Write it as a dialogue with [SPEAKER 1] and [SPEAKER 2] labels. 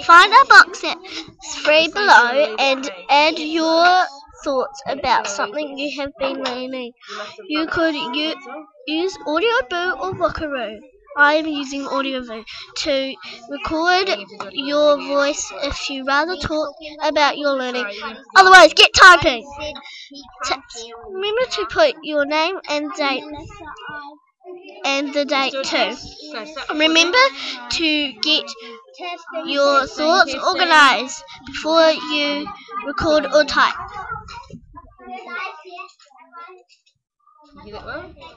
[SPEAKER 1] Find a box that's free below and add your thoughts about something you have been learning. You could use Audioboo or Wookaroo. I am using Audioboo to record your voice if you rather talk about your learning. Otherwise, get typing. Remember to put your name and the date too. Remember to get your thoughts organized before you record or type.